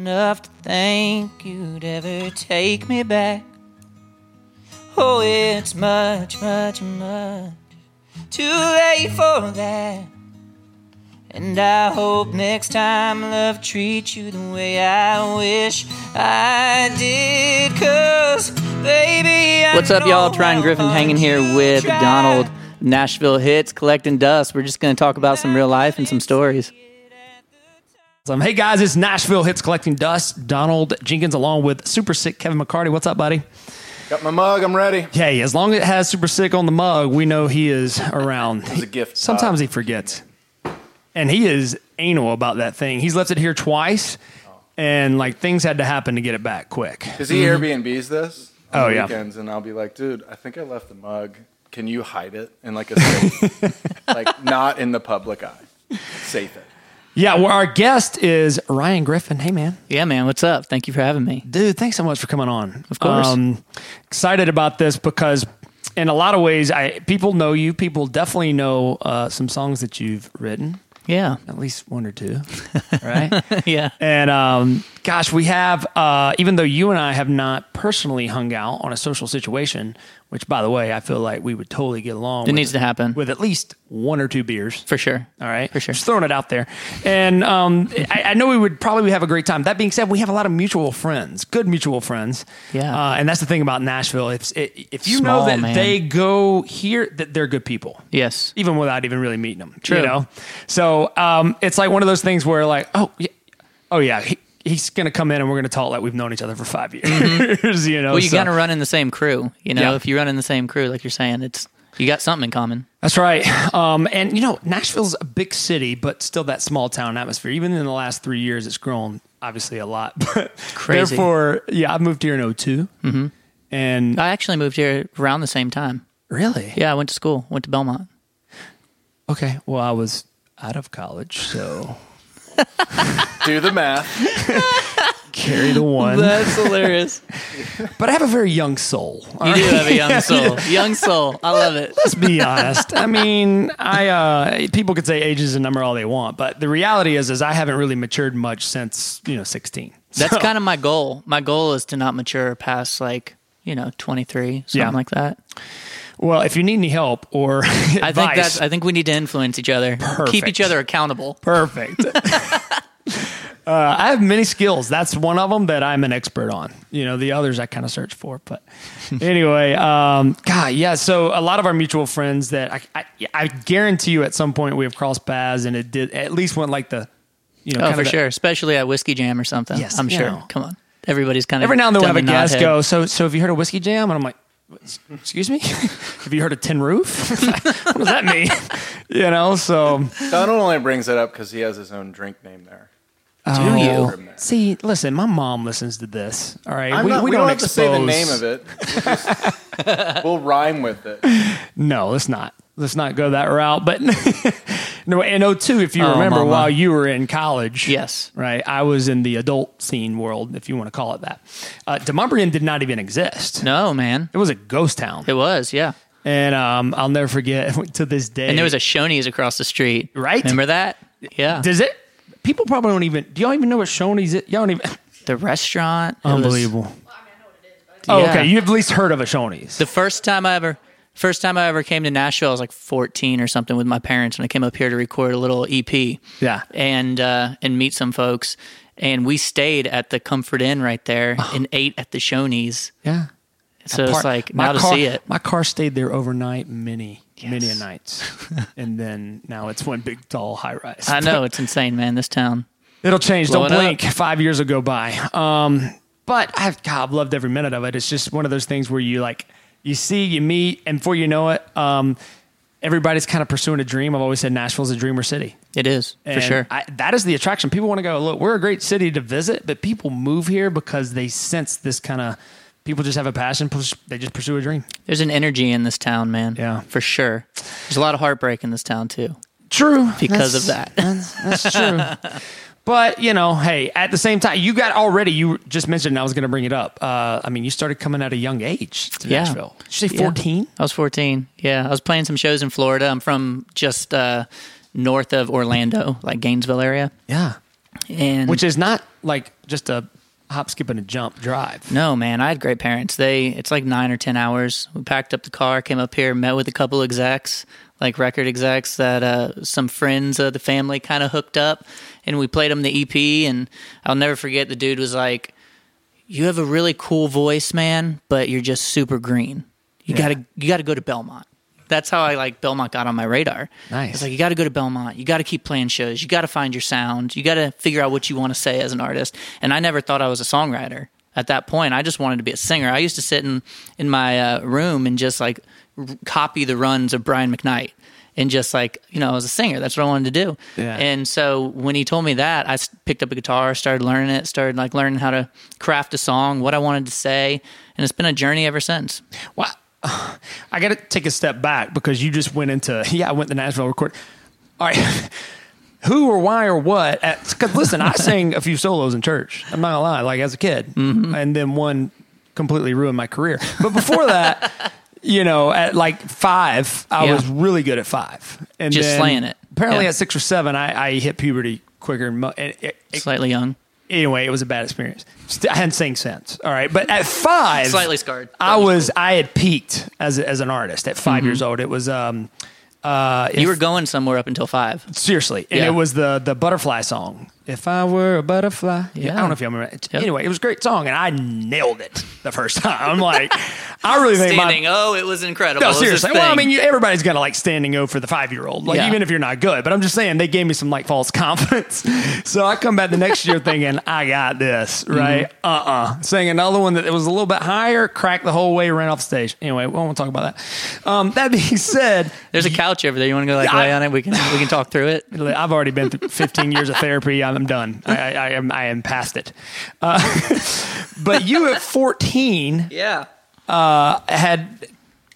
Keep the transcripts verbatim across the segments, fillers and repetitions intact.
enough to think you'd ever take me back. Oh, it's much, much, much too late for that. And I hope next time love treats you the way I wish I did. Cause, baby, I What's up, y'all? know Ryan Griffin how hanging here hard with you tried. Donald. Nashville Hits, collecting dust. We're just going to talk about some real life and some stories. Um, hey guys, it's Nashville Hits Collecting Dust. Donald Jenkins along with Super Sick Kevin McCarty. What's up, buddy? Got my mug. I'm ready. Hey, as long as it has Super Sick on the mug, we know he is around. It's a gift. Sometimes he forgets. And he is anal about that thing. He's left it here twice, and like things had to happen to get it back quick. Because he Airbnbs this on Oh, the yeah. weekends, and I'll be like, dude, I think I left the mug. Can you hide it in like a safe? Like not in the public eye. Safe it. Yeah, well, our guest is Ryan Griffin. Hey, man. Yeah, man, what's up? Thank you for having me. Dude, thanks so much for coming on. Of course. Um, excited about this because in a lot of ways, I people know you. People definitely know uh, some songs that you've written. Yeah. At least one or two, right? Yeah. And um, gosh, we have, uh, even though you and I have not personally hung out on a social situation, which, by the way, I feel like we would totally get along. It with, needs to happen. with at least one or two beers. For sure. All right. For sure. Just throwing it out there. And um, I, I know we would probably have a great time. That being said, we have a lot of mutual friends, good mutual friends. Yeah. Uh, and that's the thing about Nashville. If, if you Small, know that man. they go here, that they're good people. Yes. Even without even really meeting them. True. You know? So um, it's like one of those things where like, oh, yeah, oh yeah, he, he's going to come in and we're going to talk like we've known each other for five years. Mm-hmm. you know? Well, you so, got to run in the same crew. You know, Yeah. if you run in the same crew, like you're saying, it's you got something in common. That's right. Um, and, you know, Nashville's a big city, but still that small town atmosphere. Even in the last three years, it's grown obviously a lot. But Crazy. Therefore, yeah, I moved here in oh two. Mm-hmm. And I actually moved here around the same time. really? Yeah, I went to school, went to Belmont. Okay. Well, I was out of college, so Do the math. carry the one. That's hilarious. But I have a very young soul. all You right? do have a young soul. Young soul. I love it. Let's be honest. I mean, I uh, people could say age is a number all they want, but the reality is, is I haven't really matured much since you know sixteen. That's So- kind of my goal. My goal is to not mature past like, you know, twenty-three, something Yeah. like that. Well, if you need any help or advice, I think that's, I think we need to influence each other. Perfect. Keep each other accountable. perfect. uh, I have many skills. That's one of them that I'm an expert on. You know, the others I kind of search for. But anyway, um, God, yeah. So a lot of our mutual friends that I, I, I guarantee you at some point we have crossed paths, and it did at least went like the, you know, Oh, kind for of the- sure. Especially at Whiskey Jam or something. Yes, I'm you sure. know. Come on. Everybody's kind of Every now and then we'll have a done the guest knothead. go, so so have you heard of Whiskey Jam? And I'm like, excuse me? Have you heard of Tin Roof? What does that mean? You know, so. Donald only brings it up because he has his own drink name there. Do you? See, listen, my mom listens to this. All right. I'm we, not, we we, don't, don't have to say the expose- name of it. We'll, just, we'll rhyme with it. No, let's not. Let's not go that route. But no, in oh two, if you Oh, remember, mama. while you were in college. Yes. Right. I was in the adult scene world, if you want to call it that. Uh, Demonbreun did not even exist. No, man. It was a ghost town. It was, yeah. And um, I'll never forget to this day. And there was a Shoney's across the street. Right? Remember that? Yeah. Does it? People probably don't even. Do y'all even know what Shoney's is? Y'all don't even. The restaurant. it was- Unbelievable. Oh, Yeah. okay. You've at least heard of a Shoney's. The first time I ever, first time I ever came to Nashville, I was like fourteen or something with my parents when I came up here to record a little E P. Yeah. And uh, and meet some folks, and we stayed at the Comfort Inn right there and ate at the Shoney's. Yeah. So Part- it's like my now to car, see it. My car stayed there overnight, many, Yes. many a nights, and then now it's one big, tall, high rise. I know it's insane, man. This town. It'll change. Blowing Don't blink. up. Five years will go by. Um, but I've, God, I've loved every minute of it. It's just one of those things where you like, you see, you meet, and before you know it, um, everybody's kind of pursuing a dream. I've always said Nashville's a dreamer city. It is for And sure. I, that is the attraction. People want to go, look, we're a great city to visit, but people move here because they sense this kind of, people just have a passion. They just pursue a dream. There's an energy in this town, man. Yeah. for sure. There's a lot of heartbreak in this town too. True. Because That's- of that. That's, that's true. But, you know, hey, at the same time, you got already, you just mentioned, and I was going to bring it up. Uh, I mean, you started coming at a young age to Yeah. Nashville. Did you say Yeah. fourteen? I was fourteen. Yeah, I was playing some shows in Florida. I'm from just uh, north of Orlando, like Gainesville area, Yeah. and Which is not like just a hop, skip, and a jump drive. No, man, I had great parents. They it's like nine or ten hours. We packed up the car, came up here, met with a couple execs, like record execs that uh, some friends of the family kind of hooked up, and we played them the E P. And I'll never forget, the dude was like, "You have a really cool voice, man, but you're just super green. You Yeah. gotta you gotta go to Belmont." That's how I like Belmont got on my radar. Nice. It's like, you got to go to Belmont. You got to keep playing shows. You got to find your sound. You got to figure out what you want to say as an artist. And I never thought I was a songwriter at that point. I just wanted to be a singer. I used to sit in in my uh, room and just like r- copy the runs of Brian McKnight. And just like, you know, I was a singer. That's what I wanted to do. Yeah. And so when he told me that, I s- picked up a guitar, started learning it, started like learning how to craft a song, what I wanted to say. And it's been a journey ever since. Wow. I got to take a step back because you just went into, yeah, I went to Nashville record. All right. Who or why or what? Because listen, I sang a few solos in church. I'm not going to lie, like as a kid. Mm-hmm. And then one completely ruined my career. But before that, you know, at like five, I Yeah. was really good at five. And Just then slaying it. Apparently Yeah. at six or seven, I, I hit puberty quicker. And mo- and it, it, Slightly young. anyway, it was a bad experience. St- I hadn't sang since. All right. But at five, Slightly scarred. I was, I had peaked as, a, as an artist at 5 years old. It was, um, uh, You if- were going somewhere up until five. seriously. And Yeah. it was the, the butterfly song. If I were a butterfly. Yeah. I don't know if you remember it. Yep. Anyway, it was a great song and I nailed it the first time. I'm like, I really think my, Standing O, it was incredible. no, It was this seriously. Well, I thing. mean, you, everybody's got to like standing O for the five year old, like Yeah. even if you're not good. But I'm just saying they gave me some like false confidence. So I come back the next year thinking I got this right. Mm-hmm. Uh uh Saying another one that was a little bit higher, cracked the whole way, ran off stage. Anyway, we won't talk about that. Um, that being said, There's a couch over there. You want to go like I- lay on it? We can we can talk through it. I've already been through fifteen years of therapy. I'm done. I, I, I am I am past it. Uh, but you at fourteen Yeah. had.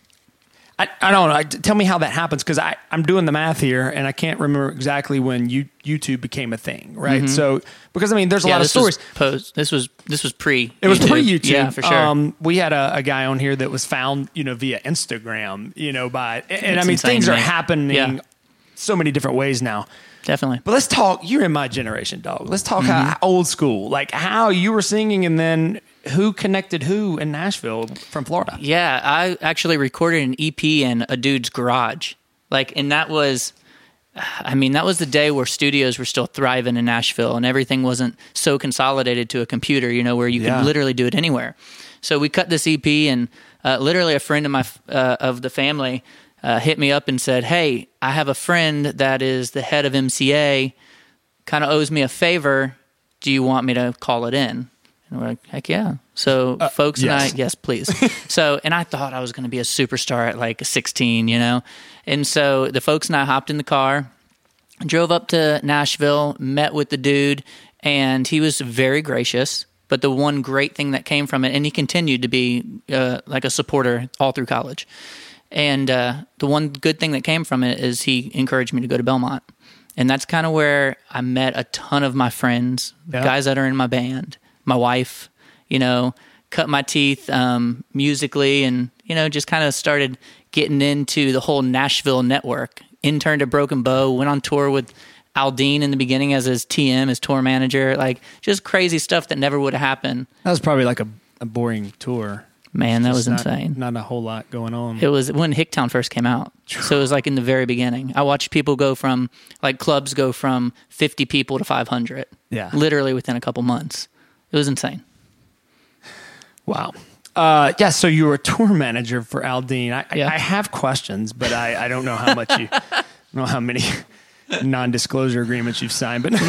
I, I don't know. I- Tell me how that happens because I I'm doing the math here and I can't remember exactly when you YouTube became a thing, right? So because I mean, there's a Yeah. lot of This stories. was post. This was this was pre. It was pre YouTube. Yeah, for sure. Um, we had a, a guy on here that was found, you know, via Instagram, you know, by and, and I It's mean insane things to are me. happening Yeah. so many different ways now. Definitely. But let's talk. You're in my generation, dog. Let's talk how, old school, like how you were singing, and then who connected who in Nashville from Florida. Yeah, I actually recorded an E P in a dude's garage. Like, and that was, I mean, that was the day where studios were still thriving in Nashville and everything wasn't so consolidated to a computer, you know, where you Yeah. could literally do it anywhere. So we cut this E P, and uh, literally a friend of my uh, of the family uh, hit me up and said, "Hey, I have a friend that is the head of M C A, kind of owes me a favor. Do you want me to call it in?" And we're like, heck yeah. So folks yes. and I, yes, please. So, and I thought I was going to be a superstar at like sixteen, you know? And so the folks and I hopped in the car, drove up to Nashville, met with the dude, and he was very gracious. But the one great thing that came from it, and he continued to be uh, like a supporter all through college. And uh, the one good thing that came from it is he encouraged me to go to Belmont. And that's kind of where I met a ton of my friends, Yeah. guys that are in my band, my wife, you know, cut my teeth um, musically, and, you know, just kind of started getting into the whole Nashville network. Interned at Broken Bow, went on tour with Aldine in the beginning as his T M, his tour manager, like just crazy stuff that never would have happened. That was probably like a, a boring tour. Man, that was Just not- insane. Not a whole lot going on. It was when Hicktown first came out. So it was like in the very beginning. I watched people go from, like clubs go from fifty people to five hundred. Yeah. Literally within a couple months. It was insane. Wow. Uh, yeah, so you were a tour manager for Aldine. I, Yeah. I, I have questions, but I, I don't know how much you, I don't know how many non-disclosure agreements you've signed. But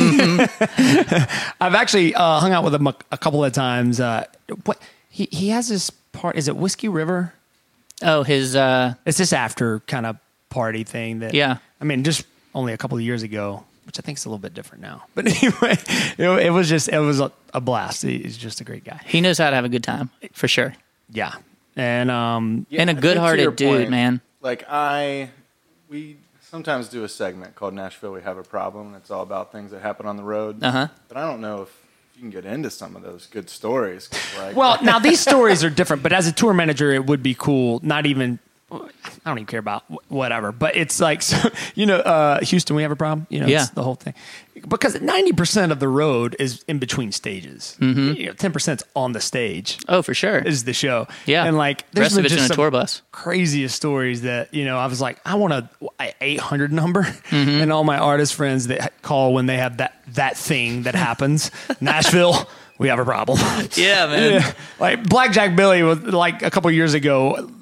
I've actually uh, hung out with him a, a couple of times. Uh, what he he has this part. Is it Whiskey River? Oh, his, uh, It's this after kind of party thing that. Yeah. I mean, just only a couple of years ago, which I think is a little bit different now. But anyway, it, it was just it was a, a blast. He- He's just a great guy. he knows how to have a good time, for sure. Yeah, and um, And a I think good-hearted to your dude, point, man. Like I, we sometimes do a segment called Nashville We Have a Problem. And it's all about things that happen on the road. Uh-huh. But I don't know if you can get into some of those good stories. 'cause, Like, well, now these stories are different, but as a tour manager, it would be cool. Not even I don't even care about wh- whatever, but it's like, so, you know, uh, Houston, we have a problem. You know, Yeah. it's the whole thing. Because ninety percent of the road is in between stages. Mm-hmm. You know, ten percent on the stage Oh, for sure. is the show. Yeah. And like, The rest been of it's in just a some tour bus. craziest stories that, you know, I was like, I want a a eight hundred number. Mm-hmm. And all my artist friends that call when they have that, that thing that happens, Nashville, we have a problem. Yeah, man. Yeah. Like Blackjack Billy was like a couple years ago.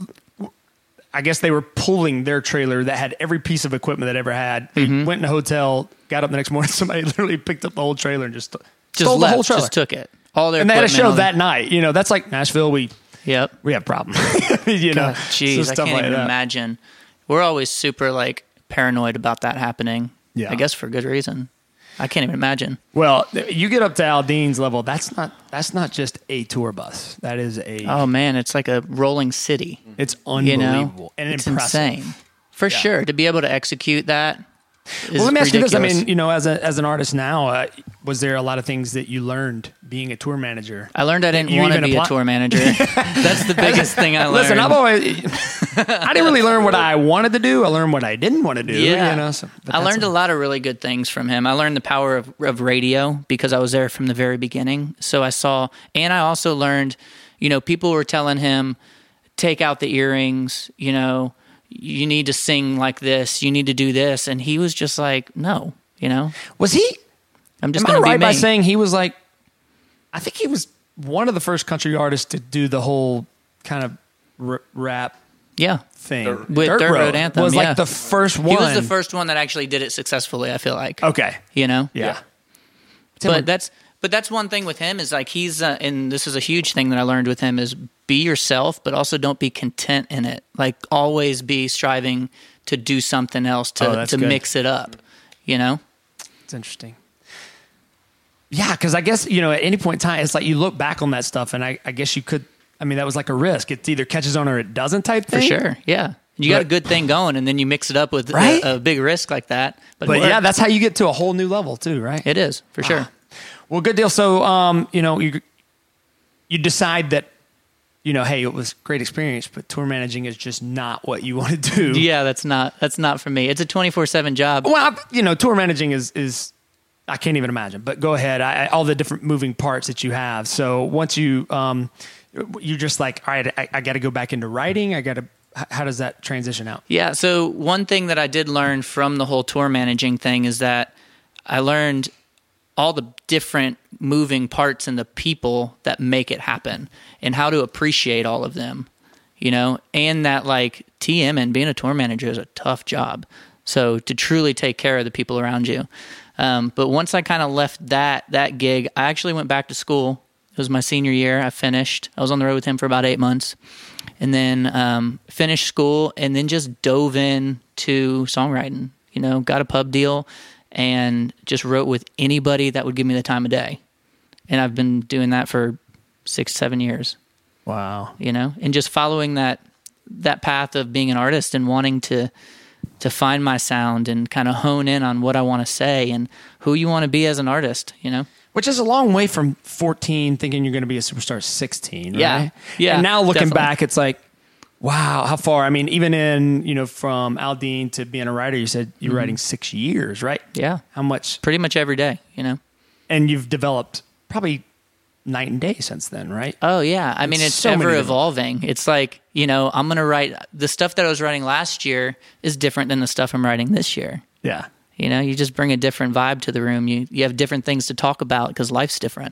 I guess they were pulling their trailer that had every piece of equipment that ever had. They Mm-hmm. went in a hotel, got up the next morning. Somebody literally picked up the whole trailer and just Just stole left, the whole trailer. just took it. All their and they had a equipment show on- that night. You know, that's like Nashville. We Yep. we have problems. you know, God, jeez, so I stuff can't like even that. imagine. We're always super like paranoid about that happening. Yeah. I guess for good reason. I can't even imagine. Well, you get up to Aldean's level. That's not that's not just a tour bus. That is a. Oh man, it's like a rolling city. it's You unbelievable know, and it's impressive. insane. For Yeah. sure, to be able to execute that. Is Well, let me ask you this. I ridiculous. mean, you know, as a as an artist now, uh, was there a lot of things that you learned being a tour manager? I learned I didn't you want to even be apply- a tour manager. That's the biggest thing I learned. Listen, I've always I didn't really learn what I wanted to do. I learned what I didn't want to do. Yeah, you know, so, but I that's learned a lot of really good things from him. I learned the power of, of radio because I was there from the very beginning. So I saw, and I also learned, you know, people were telling him, take out the earrings, you know, you need to sing like this, you need to do this, and he was just like, no, you know, Was he? I'm just Am I going to be right me. by saying he was like? I think he was one of the first country artists to do the whole kind of r- rap yeah, thing with Dirt Road Anthem, was yeah. like the first one. he was the first one that actually did it successfully. I feel like, Okay. you know, Yeah. but that's but that's one thing with him is like he's uh, and this is a huge thing that I learned with him is be yourself, but also don't be content in it. Like always be striving to do something else to Oh, that's to good. mix it up. You know, It's interesting. Yeah, because I guess, you know, at any point in time, it's like you look back on that stuff, and I, I guess you could, I mean, that was like a risk. It either catches on or it doesn't type for thing. sure. Yeah, you got a But- good thing going, and then you mix it up with Right? a, a big risk like that. But, But it yeah, worked. that's how you get to a whole new level too, right? it is for sure. Well, good deal. So, um, you know, you you decide that, you know, hey, it was a great experience, but tour managing is just not what you want to do. Yeah, that's not that's not for me. It's a twenty-four seven job. Well, I- you know, tour managing is is I can't even imagine. But go ahead, I, I, all the different moving parts that you have. So once you um, you're just like, all right, I, I got to go back into writing. I got to. How does that transition out? Yeah. So one thing that I did learn from the whole tour managing thing is that I learned all the different moving parts and the people that make it happen and how to appreciate all of them, you know, and that like T M and being a tour manager is a tough job. So to truly take care of the people around you. Um, but once I kind of left that, that gig, I actually went back to school. It was my senior year. I finished. I was on the road with him for about eight months. And then um, finished school and then just dove in to songwriting, you know, got a pub deal and just wrote with anybody that would give me the time of day. And I've been doing that for six, seven years, Wow. you know, and just following that that path of being an artist and wanting to to find my sound and kind of hone in on what I want to say and who you want to be as an artist, you know? Which is a long way from fourteen, thinking you're going to be a superstar at sixteen, right? Yeah. Yeah, And now looking definitely. back, it's like, wow, how far? I mean, even in, you know, from Aldean to being a writer, you said you're writing six years, right? Mm-hmm. Yeah. How much? Pretty much every day, you know? And you've developed probably night and day since then, right? Oh yeah, I mean it's so many ever different- evolving. It's like, you know, I'm gonna write the stuff that I was writing last year is different than the stuff I'm writing this year. Yeah. You know, you just bring a different vibe to the room. You you have different things to talk about because life's different.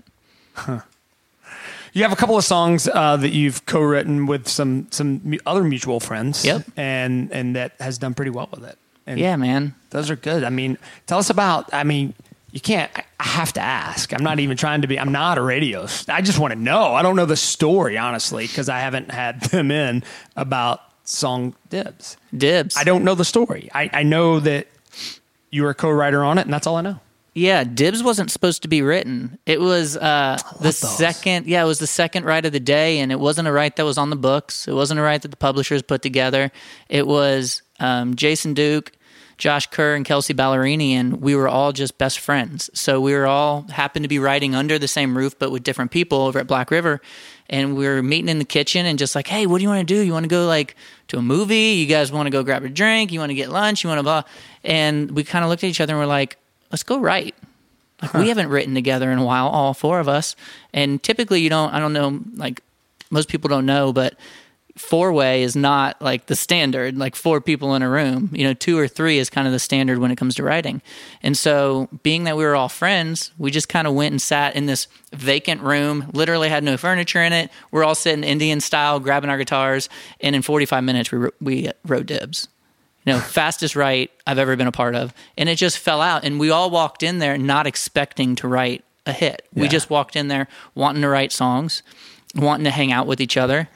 You have a couple of songs uh, that you've co-written with some some mu- other mutual friends. Yep. And and that has done pretty well with it. And Yeah, man. those are good. I mean, tell us about, I mean, you can't, I I have to ask. I'm not even trying to be, I'm not a radio. s- I just want to know. I don't know the story, honestly, because I haven't had them in about song Dibs. Dibs. I don't know the story. I, I know that you were a co-writer on it, and that's all I know. Yeah, Dibs wasn't supposed to be written. It was uh, the those. second. Yeah, it was the second write of the day, and it wasn't a write that was on the books. It wasn't a write that the publishers put together. It was um, Jason Duke, Josh Kerr and Kelsey Ballerini, and we were all just best friends. So we were all happened to be writing under the same roof, but with different people over at Black River. And we were meeting in the kitchen and just like, hey, what do you want to do? You want to go like to a movie? You guys want to go grab a drink? You want to get lunch? You want to blah? And we kind of looked at each other and we're like, let's go write. Like huh. We haven't written together in a while, all four of us. And typically you don't, I don't know, like most people don't know, but four-way is not like the standard, like four people in a room. You know, two or three is kind of the standard when it comes to writing. And so being that we were all friends, we just kind of went and sat in this vacant room, literally had no furniture in it. We're all sitting Indian style, grabbing our guitars, and in forty-five minutes we we wrote Dibs. You know, fastest write I've ever been a part of. And it just fell out. And we all walked in there not expecting to write a hit. Yeah. We just walked in there wanting to write songs, wanting to hang out with each other.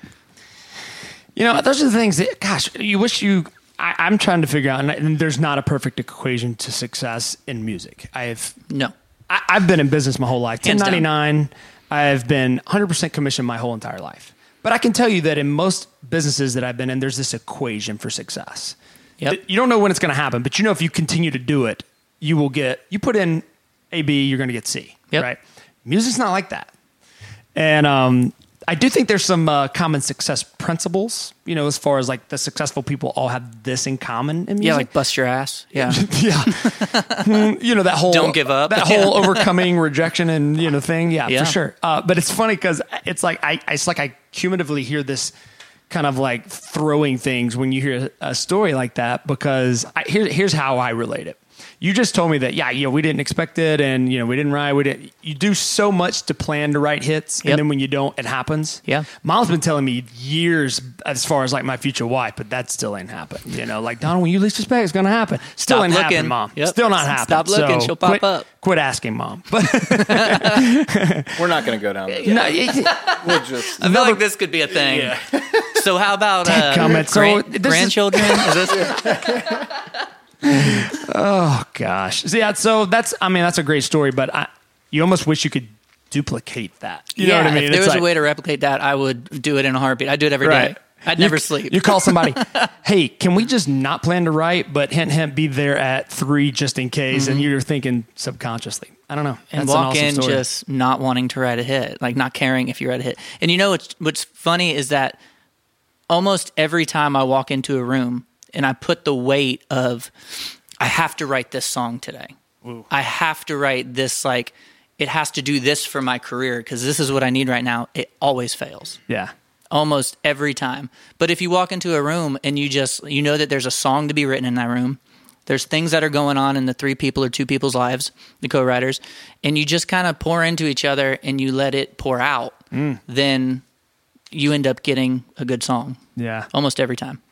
You know, those are the things that, gosh, you wish you, I, I'm trying to figure out, and there's not a perfect equation to success in music. I've, no, I, I've been in business my whole life. Hands ten ninety-nine, I've been one hundred percent commission my whole entire life. But I can tell you that in most businesses that I've been in, there's this equation for success. Yep. You don't know when it's going to happen, but you know if you continue to do it, you will get, you put in A, B, you're going to get C, yep. right? Music's not like that. And, um, I do think there's some uh, common success principles, you know, as far as like the successful people all have this in common in music. Yeah, like bust your ass. Yeah. yeah. You know, that whole... Don't give up. That whole overcoming rejection and, you know, thing. Yeah, yeah. for sure. Uh, but it's funny because it's like, I, it's like I cumulatively hear this kind of like throwing things when you hear a story like that because I, here, here's how I relate it. You just told me that, yeah, you know, we didn't expect it and, you know, we didn't write. We didn't, you do so much to plan to write hits. Yep. And then when you don't, it happens. Yeah. Mom's been telling me years as far as like my future wife, but that still ain't happened. You know, like, Donald, when you least expect it's going to happen. Still Stop ain't looking. happening, Mom. Yep. Still not happening. Stop looking. So She'll pop quit, up. Quit asking, Mom. But we're not going to go down there. no, it, We'll just. I feel like this could be a thing. Yeah. So how about uh, comment. gran- So this grandchildren? Is, is this? Oh gosh, so, yeah. So that's, I mean, that's a great story, but I, you almost wish you could duplicate that. You yeah, know what I mean? If there It's was like, a way to replicate that, I would do it in a heartbeat. I'd do it every right. day. I'd You- never sleep. You call somebody, hey, can we just not plan to write, but hint, hint, be there at three just in case? Mm-hmm. And you're thinking subconsciously. I don't know. and That's an walk awesome in story. just not wanting to write a hit, like not caring if you write a hit. And you know what's what's funny is that almost every time I walk into a room and I put the weight of I have to write this song today. Ooh. I have to write this, like it has to do this for my career because this is what I need right now. It always fails. Yeah. Almost every time. But if you walk into a room and you just, you know that there's a song to be written in that room, there's things that are going on in the three people or two people's lives, the co-writers, and you just kind of pour into each other and you let it pour out, mm. then you end up getting a good song. Yeah. Almost every time.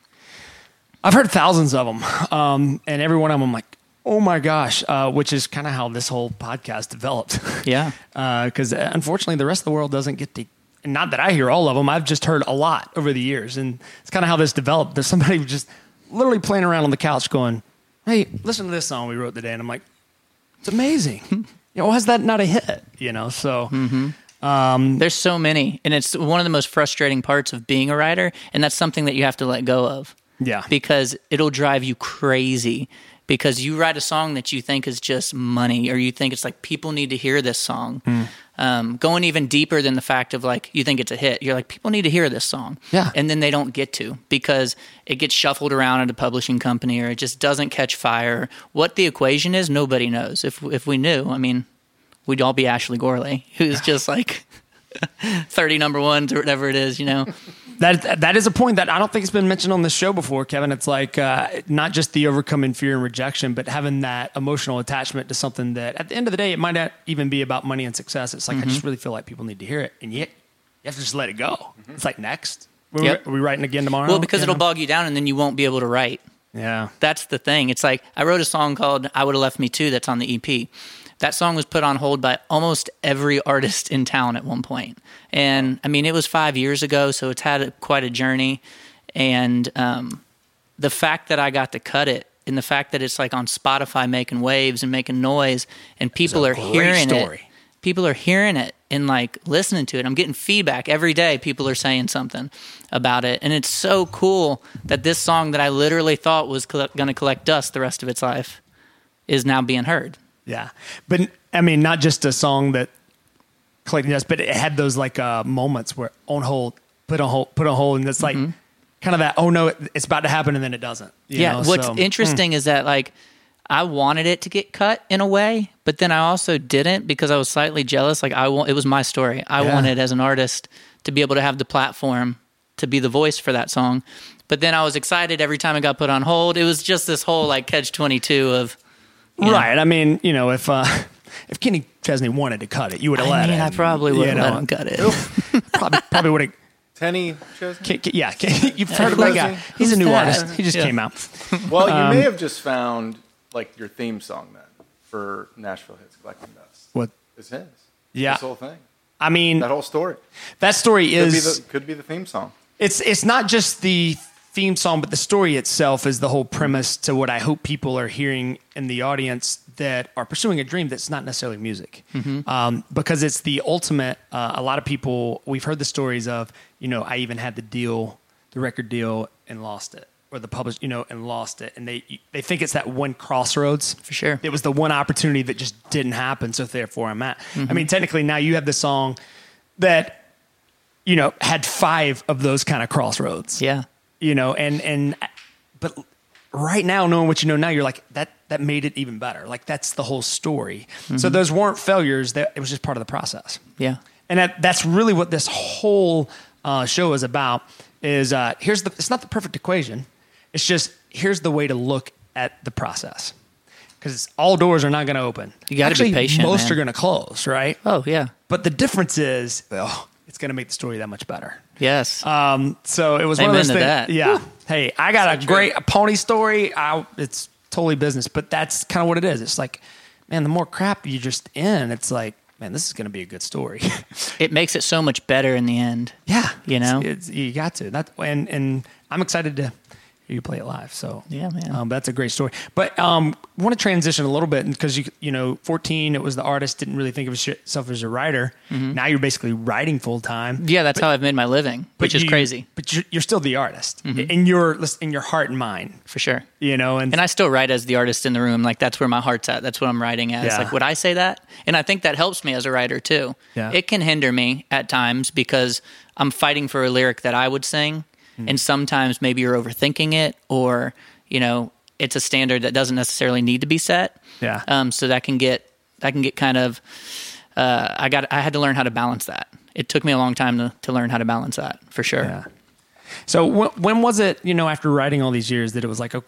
I've heard thousands of them, um, and every one of them, I'm like, oh my gosh, uh, which is kind of how this whole podcast developed. Yeah. Because uh, unfortunately, the rest of the world doesn't get to. Not that I hear all of them. I've just heard a lot over the years, and it's kind of how this developed. There's somebody just literally playing around on the couch, going, "Hey, listen to this song we wrote today," and I'm like, "It's amazing." You know, why is that not a hit? You know, so. Mm-hmm. Um, There's so many, and it's one of the most frustrating parts of being a writer, and that's something that you have to let go of. Yeah. Because it'll drive you crazy because you write a song that you think is just money or you think it's like people need to hear this song. Mm. Um, going even deeper than the fact of like you think it's a hit. You're like, people need to hear this song. Yeah. And then they don't get to because it gets shuffled around at a publishing company or it just doesn't catch fire. What the equation is, nobody knows. If if we knew, I mean, we'd all be Ashley Gorley, who's just like thirty number ones or whatever it is, you know? That that is a point that I don't think has been mentioned on this show before, Kevin. It's like uh, not just the overcoming fear and rejection, but having that emotional attachment to something that at the end of the day, it might not even be about money and success. It's like, mm-hmm. I just really feel like people need to hear it. And yet you have to just let it go. Mm-hmm. It's like, next. Are, yep. we, are we writing again tomorrow? Well, because you it'll know? bog you down and then you won't be able to write. Yeah. That's the thing. It's like I wrote a song called I Would Have Left Me Too that's on the E P. That song was put on hold by almost every artist in town at one point. And, I mean, it was five years ago, so it's had a, quite a journey. And um, the fact that I got to cut it and the fact that it's like on Spotify making waves and making noise and people are hearing story. it people are hearing it and like listening to it. I'm getting feedback every day. People are saying something about it. And it's so cool that this song that I literally thought was going to collect dust the rest of its life is now being heard. Yeah. But I mean, not just a song that collected dust, but it had those like uh, moments where on hold, put on hold, put on hold. And it's like mm-hmm. kind of that, oh no, it's about to happen. And then it doesn't. You yeah. know? What's so, interesting mm. is that like, I wanted it to get cut in a way, but then I also didn't because I was slightly jealous. Like I want, it was my story. I yeah. wanted as an artist to be able to have the platform to be the voice for that song. But then I was excited every time it got put on hold. It was just this whole like catch twenty-two of, right. Know. I mean, you know, if, uh, if Kenny Chesney wanted to cut it, you would have let I mean, it. I probably would have you know, let him cut it. probably, probably would have. Tenny Chesney? K- yeah. K- you've heard of that guy. He's Who's a new that? artist. He just yeah. came out. Well, you um, may have just found like your theme song then for Nashville Hits Collecting Dust. What? It's his. Yeah. This whole thing. I mean, that whole story. That story could is be the, could be the theme song. It's it's not just the theme song, but the story itself is the whole premise to what I hope people are hearing in the audience that are pursuing a dream that's not necessarily music, mm-hmm. um, because it's the ultimate. Uh, a lot of people, we've heard the stories of, you know, I even had the deal, the record deal, and lost it. Or the publisher, you know, and lost it. And they they think it's that one crossroads. For sure. It was the one opportunity that just didn't happen, so therefore I'm at. Mm-hmm. I mean, technically now you have the song that, you know, had five of those kind of crossroads. Yeah. You know, and, and but right now, knowing what you know now, you're like, that that made it even better. Like, that's the whole story. Mm-hmm. So those weren't failures. That it was just part of the process. Yeah. And that, that's really what this whole uh, show is about, is uh, here's the, it's not the perfect equation. It's just, here's the way to look at the process. Because all doors are not going to open. You got to be patient, most man. are going to close, right? Oh, yeah. But the difference is, oh, it's going to make the story that much better. Yes. Um, so it was Amen one of those to things. that. Yeah. Woo. Hey, I got So a true. great a pony story. I, it's totally business, but that's kind of what it is. It's like, man, the more crap you just in, it's like, man, this is going to be a good story. It makes it so much better in the end. Yeah. You know? It's, it's, you got to. That, and, and I'm excited to hear you play it live. So Yeah, man. Um, that's a great story. But um, I want to transition a little bit because, you you know, fourteen, it was the artist, didn't really think of yourself as a writer. Mm-hmm. Now you're basically writing full time. Yeah, that's but, how I've made my living, which is you, crazy. But you're, you're still the artist mm-hmm. in your in your heart and mind. For sure. You know, and, and I still write as the artist in the room. Like, that's where my heart's at. That's what I'm writing as. Yeah. Like, would I say that? And I think that helps me as a writer too. Yeah. It can hinder me at times because I'm fighting for a lyric that I would sing. Mm-hmm. And sometimes maybe you're overthinking it, or, you know, it's a standard that doesn't necessarily need to be set. Yeah. Um, so that can get, that can get kind of, uh, I got, I had to learn how to balance that. It took me a long time to, to learn how to balance that, for sure. Yeah. So when, when was it, you know, after writing all these years that it was like, a,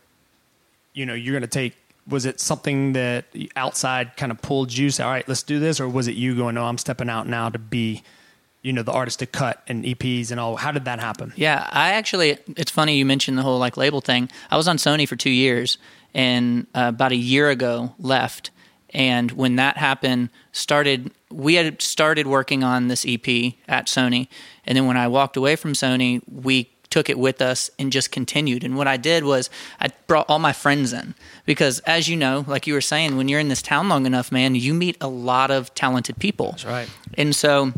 you know, you're going to take, was it something that outside kind of pulled you, say, all right, let's do this? Or was it you going, no, I'm stepping out now to be, you know, the artist to cut and E Ps and all? How did that happen? Yeah, I actually, it's funny you mentioned the whole like label thing. I was on Sony for two years and uh, about a year ago left. And when that happened, started, we had started working on this E P at Sony. And then when I walked away from Sony, we took it with us and just continued. And what I did was I brought all my friends in because, as you know, like you were saying, when you're in this town long enough, man, you meet a lot of talented people. That's right. And so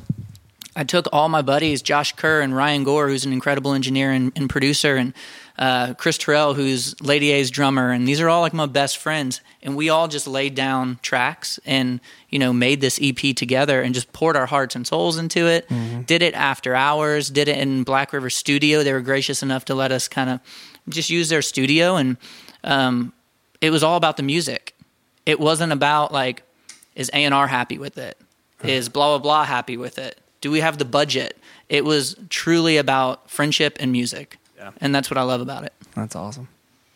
I took all my buddies, Josh Kerr and Ryan Gore, who's an incredible engineer and, and producer, and uh, Chris Terrell, who's Lady A's drummer, and these are all like my best friends. And we all just laid down tracks and, you know, made this E P together and just poured our hearts and souls into it. Mm-hmm. Did it after hours, did it in Black River Studio. They were gracious enough to let us kind of just use their studio. And um, it was all about the music. It wasn't about like, is A and R happy with it? Is blah, blah, blah happy with it? Do we have the budget? It was truly about friendship and music. Yeah. And that's what I love about it. That's awesome.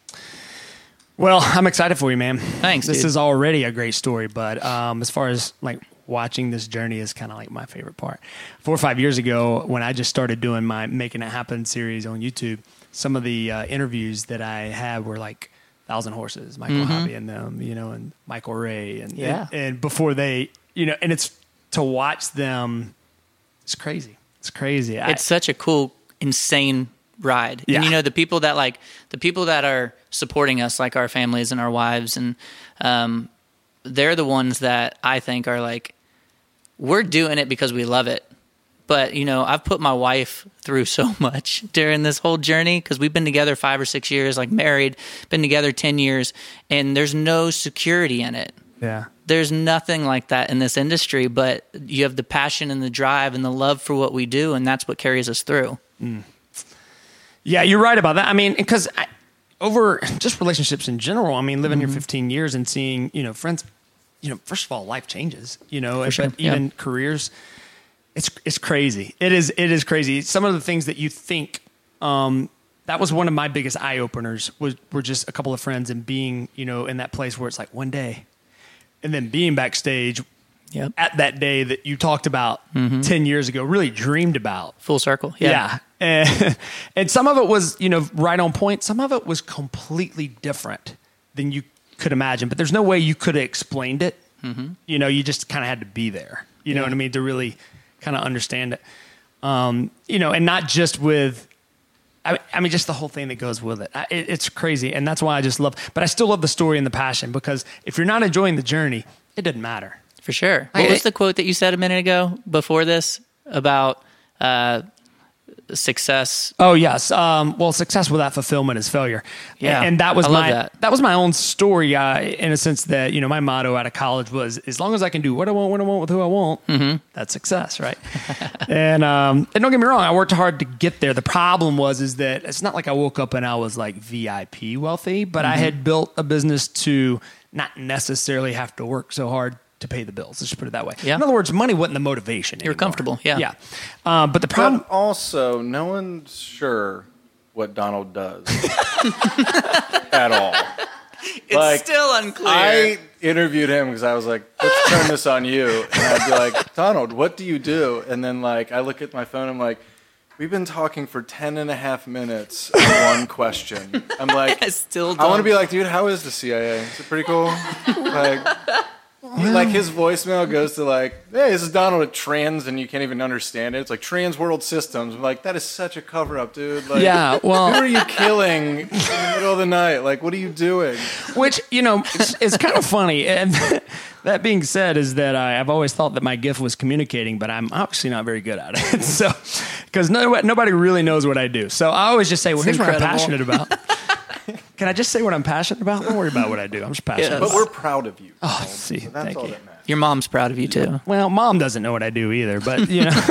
Well, I'm excited for you, man. Thanks, This dude. is already a great story, but um, as far as like watching this journey is kind of like my favorite part. Four or five years ago, when I just started doing my Making It Happen series on YouTube, some of the uh, interviews that I had were like Thousand Horses, Michael Mm-hmm. Hobby and them, you know, and Michael Ray. And, Yeah. and, and before they, you know, and it's to watch them, it's crazy. It's crazy. I- It's such a cool, insane ride. Yeah. And you know, the people that like the people that are supporting us, like our families and our wives, and um, they're the ones that I think are like we're doing it because we love it. But, you know, I've put my wife through so much during this whole journey because we've been together five or six years, like married, been together ten years, and there's no security in it. Yeah. There's nothing like that in this industry, but you have the passion and the drive and the love for what we do, and that's what carries us through. Mm. Yeah, you're right about that. I mean, because over just relationships in general, I mean, living mm-hmm. here fifteen years and seeing, you know, friends, you know, first of all, life changes, you know, and, sure. but even yep. careers. It's it's crazy. It is it is crazy. Some of the things that you think, um, that was one of my biggest eye openers. Was were just a couple of friends and being, you know, in that place where it's like one day, and then being backstage yep. at that day that you talked about mm-hmm. ten years ago, really dreamed about. Full circle. Yeah, yeah. And, and some of it was, you know, right on point. Some of it was completely different than you could imagine. But there's no way you could have explained it. Mm-hmm. You know, you just kind of had to be there. You know yeah. what I mean? To really kind of understand it, um, you know, and not just with, I, I mean, just the whole thing that goes with it. I, it. It's crazy. And that's why I just love, but I still love the story and the passion, because if you're not enjoying the journey, it doesn't matter. For sure. What I, was the quote that you said a minute ago before this about uh, success? Oh, yes. Um, well, success without fulfillment is failure. Yeah. And, and that was I love my, that. that was my own story, uh, in a sense that, you know, my motto out of college was, as long as I can do what I want, when I want, with who I want, mm-hmm. that's success. Right. and, um, and don't get me wrong, I worked hard to get there. The problem was, is that it's not like I woke up and I was like V I P wealthy, but mm-hmm. I had built a business to not necessarily have to work so hard to pay the bills. Let's just put it that way. Yeah. In other words, money wasn't the motivation. You were comfortable. Yeah. Yeah. Um, but the problem But also, no one's sure what Donald does at all. It's Like, still unclear. I interviewed him because I was like, let's turn this on you. And I'd be like, Donald, what do you do? And then like, I look at my phone, I'm like, we've been talking for ten and a half minutes on one question. I'm like, I still I want to don't- be like, dude, how is the C I A? Is it pretty cool? Like, he- like his voicemail goes to like, hey, this is Donald at Trans, and you can't even understand it. It's like Trans World Systems. I'm like, that is such a cover up, dude. Like, Yeah, well- who are you killing in the middle of the night? Like, what are you doing? Which, you know, it's, it's kind of funny. And that being said, is that I, I've always thought that my gift was communicating, but I'm obviously not very good at it. So, because no, nobody really knows what I do. So I always just say, well, here's what I'm incredible. passionate about. Can I just say what I'm passionate about? Don't worry about what I do. I'm just passionate Yes. But about we're it. proud of you. Oh, Donald. see, So that's thank all you. that matters. Your mom's proud of you too. Well, mom doesn't know what I do either, but, you know.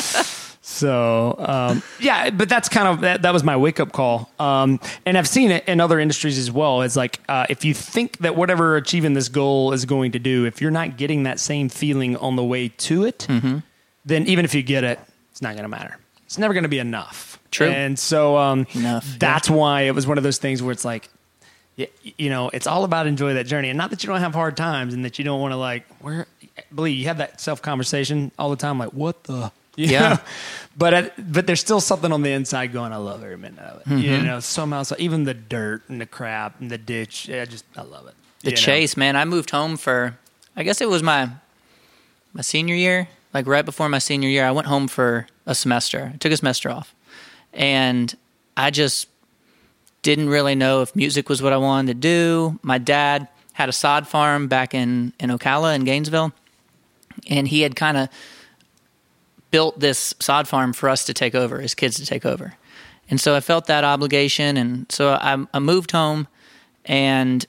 So, um, yeah, but that's kind of, that, that was my wake-up call. Um, and I've seen it in other industries as well. It's like, uh, if you think that whatever achieving this goal is going to do, if you're not getting that same feeling on the way to it, mm-hmm. then even if you get it, it's not going to matter. It's never going to be enough. True. And so um, Enough, that's why it was one of those things where it's like, y- you know, it's all about enjoy that journey. And not that you don't have hard times and that you don't want to like, where, believe you have that self-conversation all the time, like, what the... You Yeah. know? But at, but there's still something on the inside going, I love every minute of it. Mm-hmm. You know, somehow, so even the dirt and the crap and the ditch, I just, I love it. The You know? chase, man. I moved home for, I guess it was my my senior year, like right before my senior year. I went home for a semester. I took a semester off. And I just didn't really know if music was what I wanted to do. My dad had a sod farm back in, in Ocala in Gainesville. And he had kind of built this sod farm for us to take over, his kids to take over. And so I felt that obligation. And so I, I moved home, and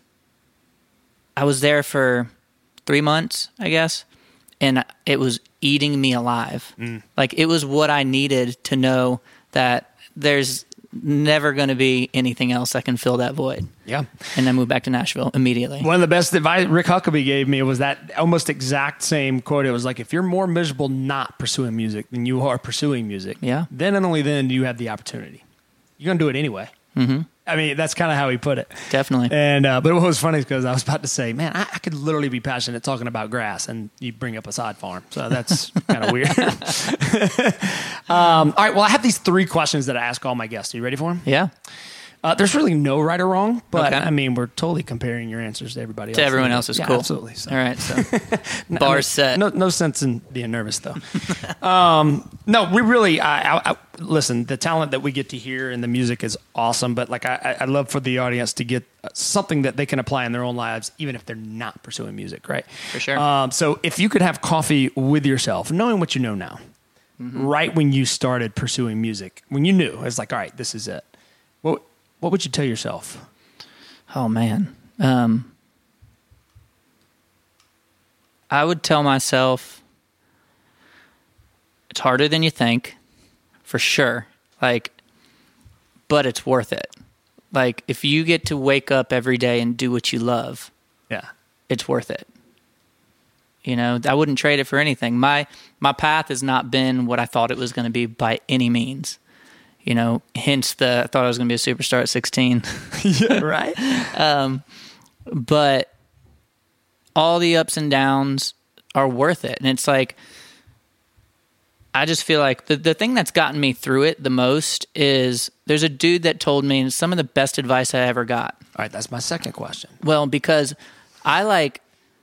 I was there for three months, I guess. And it was eating me alive. Mm. Like, it was what I needed to know that there's never going to be anything else that can fill that void. Yeah. And then moved back to Nashville immediately. One of the best advice Rick Huckabee gave me was that almost exact same quote. It was like, if you're more miserable not pursuing music than you are pursuing music, Yeah. then and only then do you have the opportunity. You're going to do it anyway. Mm-hmm. I mean, that's kind of how he put it. Definitely. And uh, but what was funny is because I was about to say, man, I, I could literally be passionate talking about grass, and you bring up a sod farm. So that's kind of weird. um, all right, well, I have these three questions that I ask all my guests. Are you ready for them? Yeah. Uh, there's really no right or wrong, but Okay. I mean, we're totally comparing your answers to everybody else. To everyone else is yeah, cool. Absolutely. So. All right, so No, bar I mean, set. No, no sense in being nervous though. um, no, we really. I, I, I, listen, the talent that we get to hear and the music is awesome. But like, I, I love for the audience to get something that they can apply in their own lives, even if they're not pursuing music. Right. For sure. Um, so if you could have coffee with yourself, knowing what you know now, mm-hmm. right when you started pursuing music, when you knew it's like, all right, this is it. What What would you tell yourself? Oh man. Um, I would tell myself it's harder than you think, for sure. Like, but it's worth it. Like, if you get to wake up every day and do what you love, Yeah. it's worth it. You know, I wouldn't trade it for anything. My my path has not been what I thought it was going to be by any means. You know, hence the I thought I was going to be a superstar at sixteen. Yeah. Right. Um, but all the ups and downs are worth it. And it's like, I just feel like the, the thing that's gotten me through it the most is there's a dude that told me some of the best advice I ever got. All right. That's my second question. Well, because I like,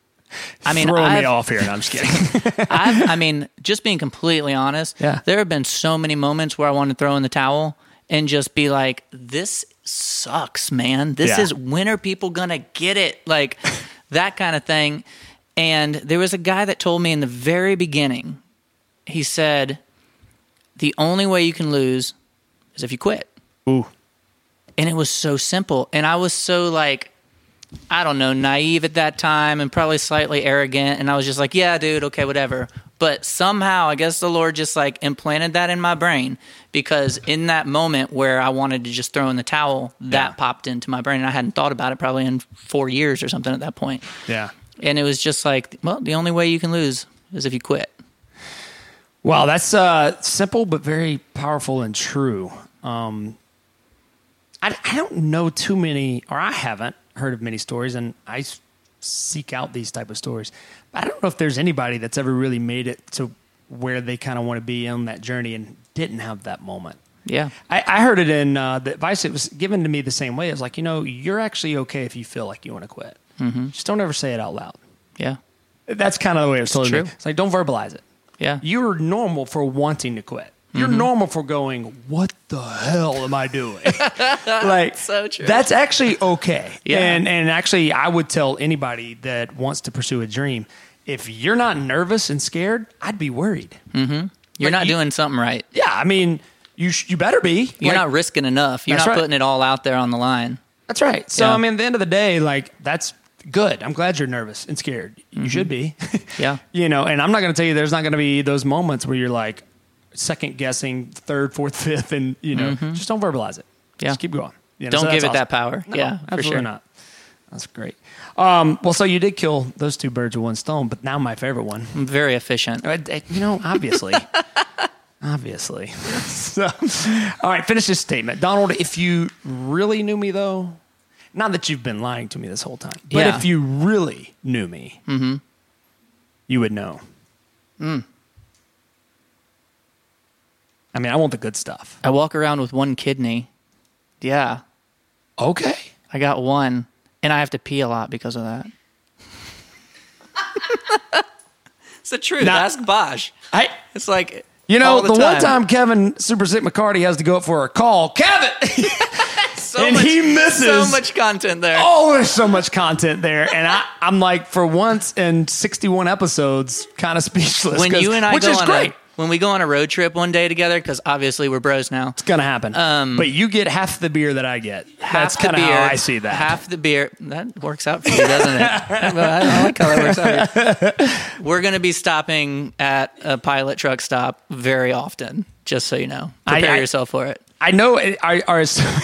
I mean, Throw I've, me off here. No, I'm just kidding. I've, I mean, just being completely honest, Yeah. there have been so many moments where I want to throw in the towel and just be like, this sucks, man. This Yeah. is, when are people going to get it? Like that kind of thing. And there was a guy that told me in the very beginning, he said, the only way you can lose is if you quit. Ooh. And it was so simple. And I was so like, I don't know, naive at that time and probably slightly arrogant. And I was just like, yeah, dude, okay, whatever. But somehow, I guess the Lord just like implanted that in my brain, because in that moment where I wanted to just throw in the towel, that Yeah. popped into my brain. And I hadn't thought about it probably in four years or something at that point. Yeah. And it was just like, well, the only way you can lose is if you quit. Wow, that's uh, simple but very powerful and true. Um, I, I don't know too many, or I haven't heard of many stories, and I s- seek out these type of stories. But I don't know if there's anybody that's ever really made it to where they kind of want to be on that journey and didn't have that moment. Yeah. I, I heard it in uh, the advice that was given to me the same way. It was like, you know, you're actually okay if you feel like you want to quit. Mm-hmm. Just don't ever say it out loud. Yeah. That's kind of the way it was told to true. me. It's like, don't verbalize it. Yeah. You're normal for wanting to quit. You're Mm-hmm. normal for going, what the hell am I doing? Like, So true. that's actually okay. Yeah. And, and actually, I would tell anybody that wants to pursue a dream, if you're not nervous and scared, I'd be worried. You're Like, not you- doing something right. Yeah, I mean, you sh- you better be. You're Like, not risking enough. You're That's not right. putting it all out there on the line. That's right. So, Yeah. I mean, at the end of the day, like, that's good. I'm glad you're nervous and scared. You should be. Yeah. You know, and I'm not going to tell you there's not going to be those moments where you're like second guessing, third, fourth, fifth, and, you know, just don't verbalize it. Yeah. Just keep going. You know, Don't so give that's it awesome. that power. No, Yeah, for absolutely sure. not. That's great. Um, well, so you did kill those two birds with one stone, but now my favorite one. I'm very efficient. Uh, uh, You know, obviously. Obviously. So, all right, finish this statement. Donald, if you really knew me, though, not that you've been lying to me this whole time, but Yeah. if you really knew me, you would know. Mm. I mean, I want the good stuff. I walk around with one kidney. Yeah. Okay. I got one, and I have to pee a lot because of that. It's the truth. Now- Ask Bosch. I, It's like, you know, all the, the, one time Kevin Super Sick McCarty has to go up for a call, Kevin, so and much, he misses so much content there. Oh, there's so much content there, and I, I'm like, for once in sixty-one episodes, kind of speechless. when 'cause- you and I which go is on great. a when we go on a road trip one day together, because obviously we're bros now. It's gonna happen. Um, but you get half the beer that I get. Half That's the kind of beer, how I see that. Half the beer. That works out for you, doesn't it? I, I like how that works out for you. We're going to be stopping at a pilot truck stop very often, just so you know. I- Prepare I- yourself for it. I know. It, are, are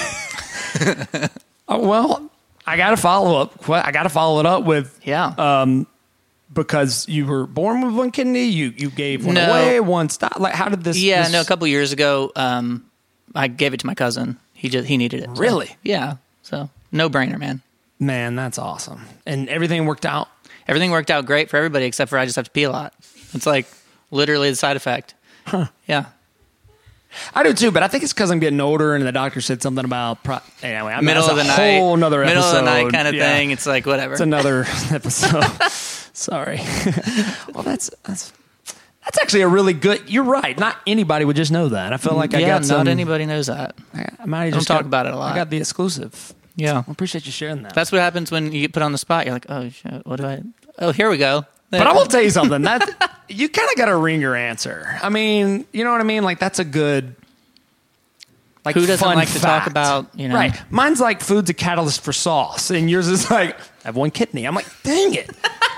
oh, well, I got to follow up. I got to follow it up with Yeah. Uh, because you were born with one kidney. You you gave one No. away. One stop. Like, how did this? yeah, this- no, a couple years ago, um, I gave it to my cousin. He just he needed it. so- Really? Yeah. So, no brainer, man. Man, that's awesome. And everything worked out. Everything worked out great for everybody except for I just have to pee a lot. It's like literally the side effect. Huh. Yeah. I do too, but I think it's because I'm getting older, and the doctor said something about pro- anyway. I mean, Middle that's of the a night, whole nother middle episode. of the night kind of Yeah. thing. It's like whatever. It's another episode. Sorry. Well, that's that's that's actually a really good. You're right. Not anybody would just know that. I feel like I yeah, got not some. anybody knows that. I, I might have Don't just talk got- about it a lot. I got the exclusive. Yeah. I appreciate you sharing that. That's what happens when you get put on the spot. You're like, oh, shit, what do I? Oh, here we go. But I will tell you something. That you kind of got to ringer answer. I mean, you know what I mean? Like that's a good. Like Who doesn't fun like to fact. talk about, you know? Right. Mine's like food's a catalyst for sauce, and yours is like I have one kidney. I'm like, dang it.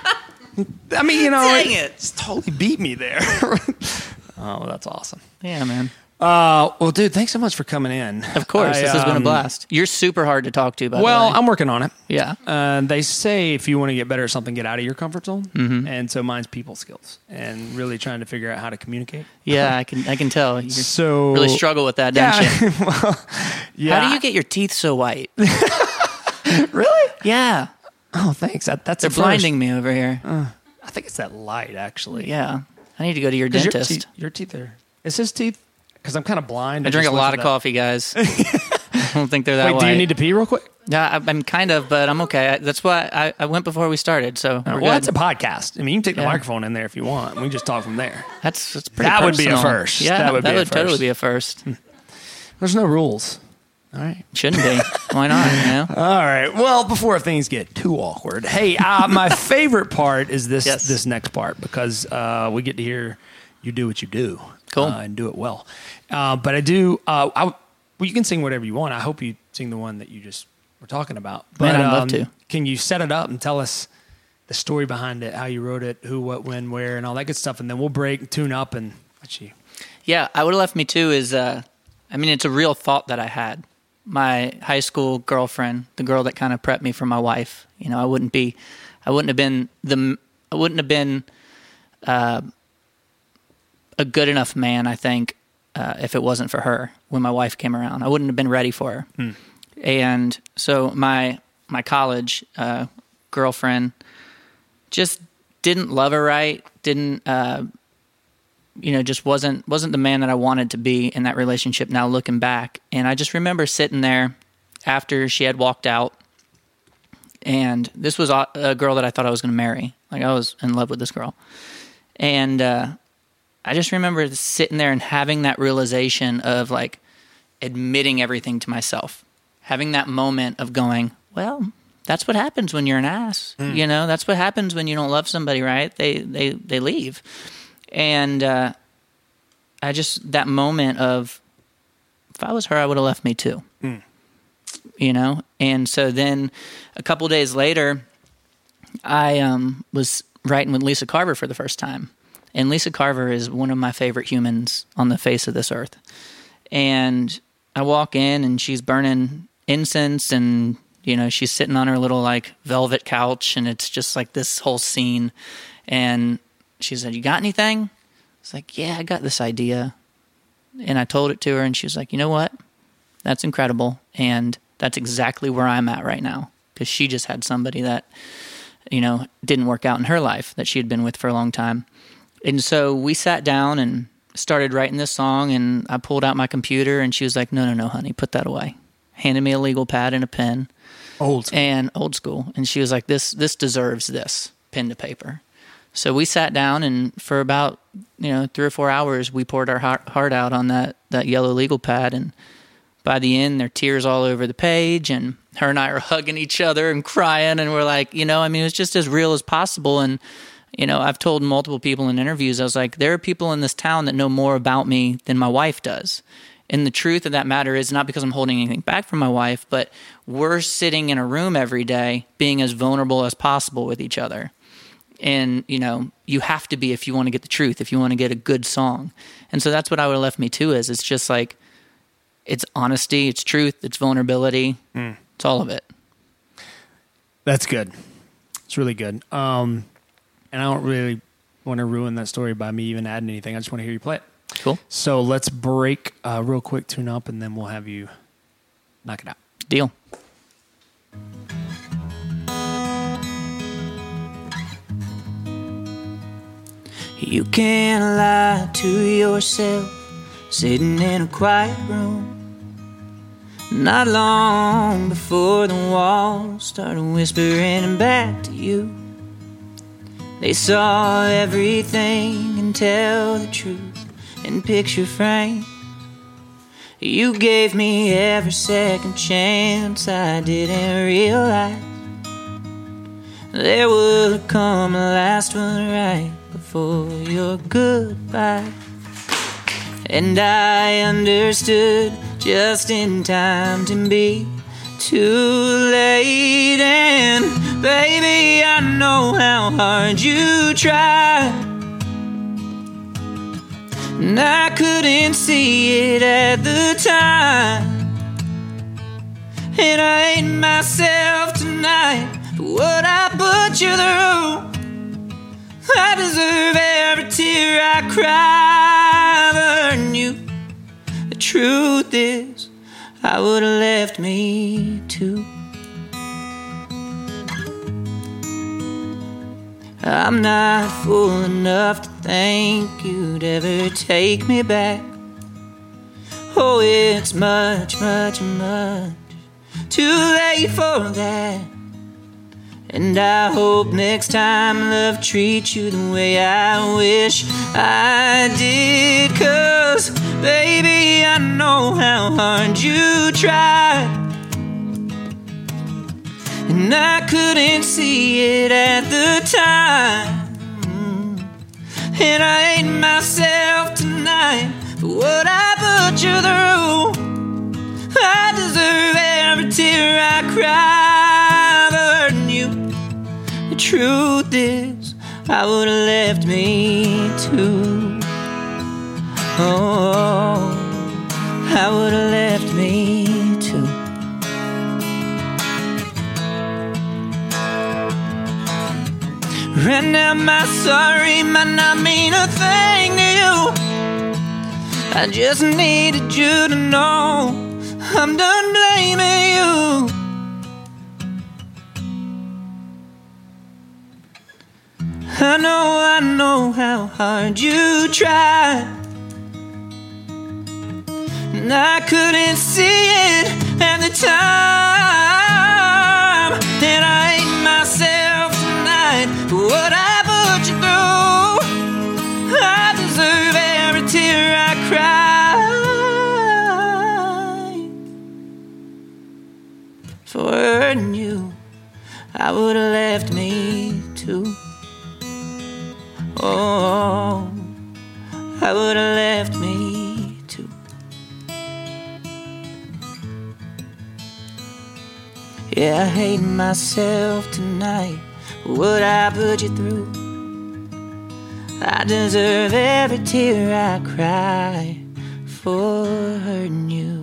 I mean, you know, Dang it. It's totally beat me there. Oh, that's awesome. Yeah, man. Uh, well, dude, thanks so much for coming in. Of course, I, this has been a um, blast. You're super hard to talk to, by Well, the way. I'm working on it. Yeah. Uh, they say if you want to get better at something, get out of your comfort zone. Mm-hmm. And so mine's people skills and really trying to figure out how to communicate. Yeah, I can I can tell. You So really struggle with that, don't Yeah. you? well, yeah. How do you get your teeth so white? really? Yeah. Oh, thanks. That, that's They're a first. blinding me over here. I think it's that light, actually. Yeah. I need to go to your 'Cause your dentist. teeth, your teeth are. Is his teeth? Because I'm kind of blind. I drink a just lot looked of at coffee, guys. I don't think they're that that. Wait, white. do you need to pee real quick? Yeah, I- I'm kind of, but I'm okay. I, that's why I, I went before we started. So we're well, good. that's a podcast. I mean, you can take the Yeah. microphone in there if you want. We can just talk from there. That's, that's pretty That would be a personal. first. Yeah, That would be a totally first. be a first. There's no rules. All right. Shouldn't be. Why not? You know? All right. Well, before things get too awkward, hey, uh, my favorite part is this Yes. this next part because uh, we get to hear you do what you do, Cool. uh, and do it well. Uh, but I do. Uh, I, well, you can sing whatever you want. I hope you sing the one that you just were talking about. But, Man, I'd love um, to. Can you set it up and tell us the story behind it, how you wrote it, who, what, when, where, and all that good stuff, and then we'll break, tune up, and let you. Yeah, I would have left me too is, uh, I mean, it's a real thought that I had. My high school girlfriend, the girl that kind of prepped me for my wife, you know, I wouldn't be, I wouldn't have been the, I wouldn't have been uh, a good enough man, I think, uh, if it wasn't for her when my wife came around. I wouldn't have been ready for her. Hmm. And so my, my college uh, girlfriend just didn't love her right, didn't, uh, you know, just wasn't wasn't the man that I wanted to be in that relationship now looking back. And I just remember sitting there after she had walked out, and this was a a girl that I thought I was going to marry. Like, I was in love with this girl. And uh, I just remember sitting there and having that realization of, like, admitting everything to myself. Having that moment of going, well, that's what happens when you're an ass. You know, that's what happens when you don't love somebody, right? They they they leave. And uh, I just, that moment of, if I was her, I would have left me too. Mm. You know? And so then a couple days later, I um, was writing with Lisa Carver for the first time. And Lisa Carver is one of my favorite humans on the face of this earth. And I walk in and she's burning incense and, you know, she's sitting on her little like velvet couch and it's just like this whole scene. And she said, "You got anything?" I was like, "Yeah, I got this idea." And I told it to her and she was like, "You know what? That's incredible. And that's exactly where I'm at right now." Because she just had somebody that, you know, didn't work out in her life that she had been with for a long time. And so we sat down and started writing this song and I pulled out my computer and she was like, no, no, no, honey, put that away. Handed me a legal pad and a pen. Old school. And old school. And she was like, this, this deserves this, pen to paper. So we sat down and for about, you know, three or four hours, we poured our heart, heart out on that, that yellow legal pad. And by the end, there are tears all over the page. And her and I are hugging each other and crying. And we're like, you know, I mean, it was just as real as possible. And, you know, I've told multiple people in interviews, I was like, there are people in this town that know more about me than my wife does. And the truth of that matter is not because I'm holding anything back from my wife, but we're sitting in a room every day being as vulnerable as possible with each other. And, you know, you have to be if you want to get the truth, if you want to get a good song. And so that's what I would have left me to is it's just like, it's honesty, it's truth, it's vulnerability. Mm. It's all of it. That's good. It's really good. Um, and I don't really want to ruin that story by me even adding anything. I just want to hear you play it. Cool. So let's break uh, real quick, tune up, and then we'll have you knock it out. Deal. You can't lie to yourself sitting in a quiet room. Not long before the walls started whispering back to you. They saw everything and tell the truth in picture frame. You gave me every second chance. I didn't realize there would come a last one right before your goodbye. And I understood just in time to be too late. And baby, I know how hard you tried, and I couldn't see it at the time. And I hate myself tonight for what I put you through. I deserve every tear I cry for you. The truth is, I would have left me too. I'm not fool enough to think you'd ever take me back. Oh, it's much, much, much too late for that. And I hope next time love treats you the way I wish I did. 'Cause baby, I know how hard you tried, and I couldn't see it at the time. And I hate myself tonight for what I put you through. I deserve every tear I cry for you. The truth is, I would have left me too. Oh, I would have left me too. Right now my sorry might not mean a thing to you. I just needed you to know I'm done blaming you. I know, I know how hard you tried, and I couldn't see it at the time. And I hate myself tonight for what I put you through. I deserve every tear I cry for hurting you. I would have left me too. Oh, I would have left me too. Yeah, I hate myself tonight for what I put you through. I deserve every tear I cry for hurting you.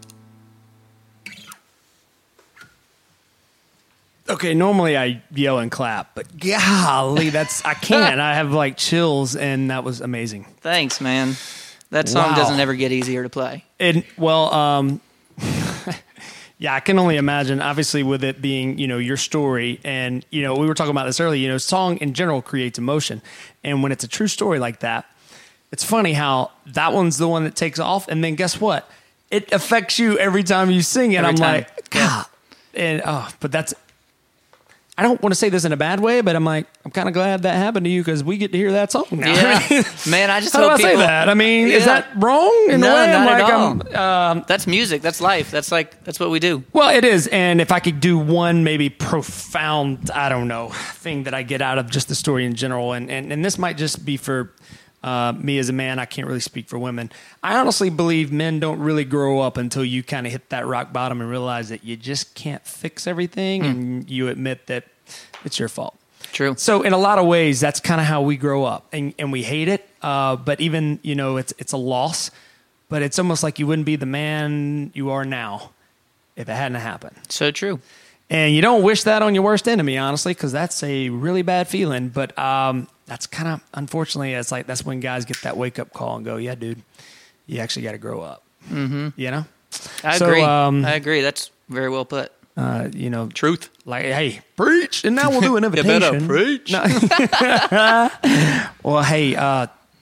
Okay, normally I yell and clap, but golly, that's I can't. I have like chills, and that was amazing. Thanks, man. That song Wow. doesn't ever get easier to play. And well, um, yeah, I can only imagine. Obviously, with it being you know your story, and you know we were talking about this earlier. You know, song in general creates emotion, and when it's a true story like that, it's funny how that one's the one that takes off, and then guess what? It affects you every time you sing it. Every I'm time. like, God, and oh, but that's. I don't want to say this in a bad way, but I'm like, I'm kind of glad that happened to you because we get to hear that song now. Yeah, man. I just How do I hope say people, that? I mean, is Yeah. that wrong in No, a way? I'm not like, at all. I'm, um, That's music. That's life. That's like that's what we do. well, it is. And if I could do one maybe profound, I don't know, thing that I get out of just the story in general, and, and, and this might just be for uh, me as a man, I can't really speak for women. I honestly believe men don't really grow up until you kind of hit that rock bottom and realize that you just can't fix everything, Mm. and you admit that it's your fault. True. So in a lot of ways, that's kind of how we grow up, and, and we hate it. Uh, but even, you know, it's it's a loss, but it's almost like you wouldn't be the man you are now if it hadn't happened. So true. And you don't wish that on your worst enemy, honestly, because that's a really bad feeling. But um, that's kind of, unfortunately, it's like that's when guys get that wake up call and go, yeah, dude, you actually got to grow up. Mm-hmm. You know? I So, agree. um, I agree. That's very well put. Uh, you know, Truth. like, hey, preach. And now we'll do an You invitation. better preach. No. Well, hey, uh,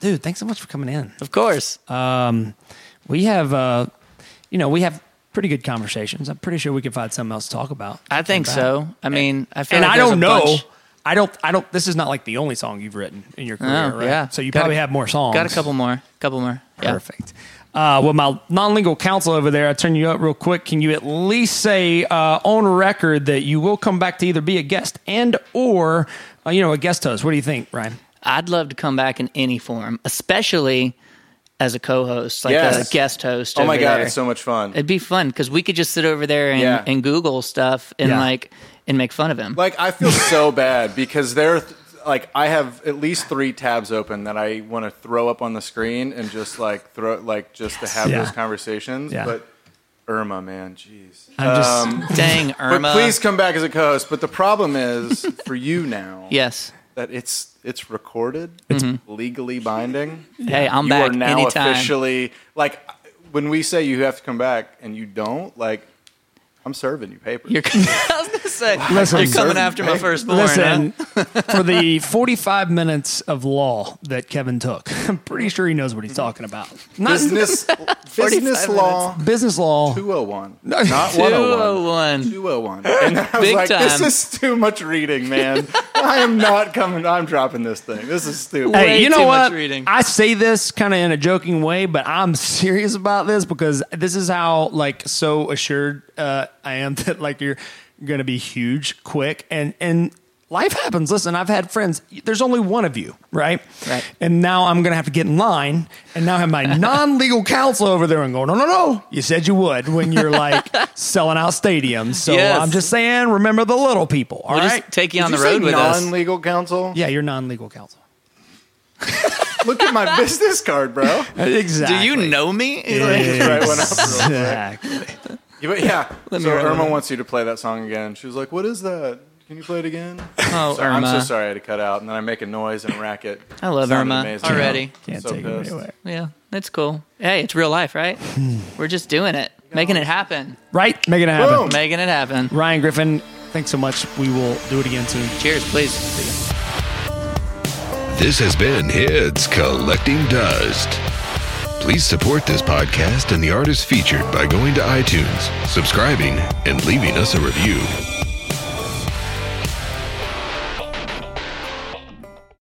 dude, thanks so much for coming in. Of course. Um, we have, uh, you know, we have pretty good conversations. I'm pretty sure we could find something else to talk about. I think so. I mean, I feel And like I there's don't a know. bunch- I don't. I don't. This is not like the only song you've written in your career, Oh, right? yeah. So you Got probably a- have more songs. Got a couple more. Couple more. Yeah. Perfect. Uh, well, my non-legal counsel over there, I turn you up real quick. Can you at least say uh, on record that you will come back to either be a guest and or uh, you know a guest host? What do you think, Ryan? I'd love to come back in any form, especially as a co-host, like Yes. a guest host. Oh my over God, there. it's so much fun. It'd be fun because we could just sit over there and, Yeah. and Google stuff and Yeah. like and make fun of him. Like, I feel so bad because there, like, I have at least three tabs open that I want to throw up on the screen and just like throw, like, just to have Yeah. those conversations. Yeah. But Irma, man, jeez. I'm just Dang, Irma. But please come back as a co-host. But the problem is for you now Yes. that it's it's recorded, it's legally binding. Hey, I'm you back are now anytime. officially like when we say you have to come back and you don't, like, I'm serving you papers. You're, I was gonna say, Listen, you're coming certain after my papers. firstborn. listen huh? for the forty-five minutes of law that Kevin took. I'm pretty sure he knows what he's talking about. Not business business law business law. two oh one, not one two oh oh one. one. two oh one. And I was Big like, this time. is too much reading, man. I am not coming. I'm dropping this thing. This is stupid. Hey, Way you know too what? much reading. I say this kind of in a joking way, but I'm serious about this because this is how like so assured uh, I am that like you're going to be huge, quick, and and life happens. Listen, I've had friends. There's only one of you, right? Right. And now I'm going to have to get in line, and now I have my non-legal counsel over there and go, no, no, no. You said you would when you're like selling out stadiums. So Yes. I'm just saying, remember the little people. All We'll right. just take you Did on you the say road with us. non-legal counsel? Yeah, you're non-legal counsel. Look at my business card, bro. Exactly. Do you know me? He's like, Right, went up real quick. Exactly. Yeah, but yeah. Let me so run Irma it. wants you to play that song again. She was like, "What is that? Can you play it again?" Oh, So I'm Irma. so sorry I had to cut out, and then I make a noise and a racket. I love Sounded Irma amazing. already. Can't So take it pissed. anywhere. Yeah, that's cool. Hey, it's real life, right? We're just doing it, making it happen, Right? Making it happen. Boom. making it happen. Ryan Griffin, thanks so much. We will do it again soon. Cheers, please. This has been Heads Collecting Dust. Please support this podcast and the artists featured by going to iTunes, subscribing, and leaving us a review.